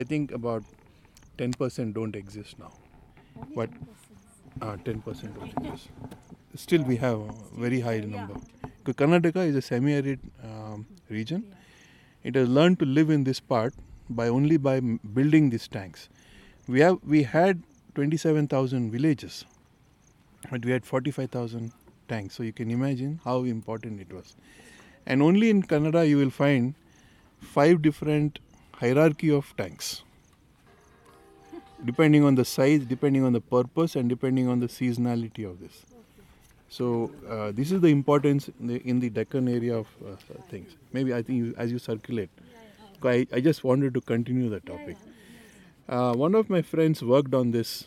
I think about 10% don't exist now. But 10% don't exist. Still, we have a very high number. Karnataka is a semi-arid region. It has learned to live in this part by building these tanks. We had 27,000 villages, but we had 45,000 tanks. So you can imagine how important it was. And only in Kannada you will find 5 different hierarchy of tanks, depending on the size, depending on the purpose, and depending on the seasonality of this. So this is the importance in the Deccan area of things. Maybe I think as you circulate, I just wanted to continue the topic. One of my friends worked on this.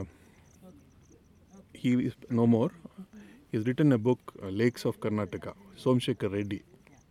He is no more. He's written a book, Lakes of Karnataka, Somsekhar Reddy.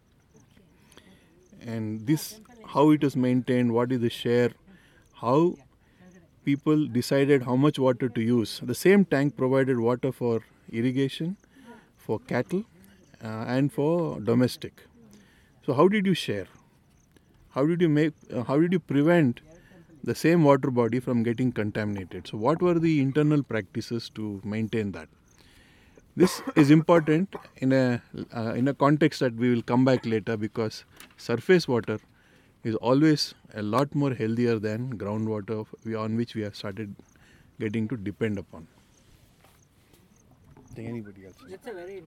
And this, how it is maintained, what is the share, how people decided how much water to use. The same tank provided water for irrigation, for cattle, and for domestic. So how did you share? How did you prevent the same water body from getting contaminated? So what were the internal practices to maintain that? This is important in a context that we will come back later, because surface water is always a lot more healthier than groundwater on which we have started getting to depend upon. Think anybody else?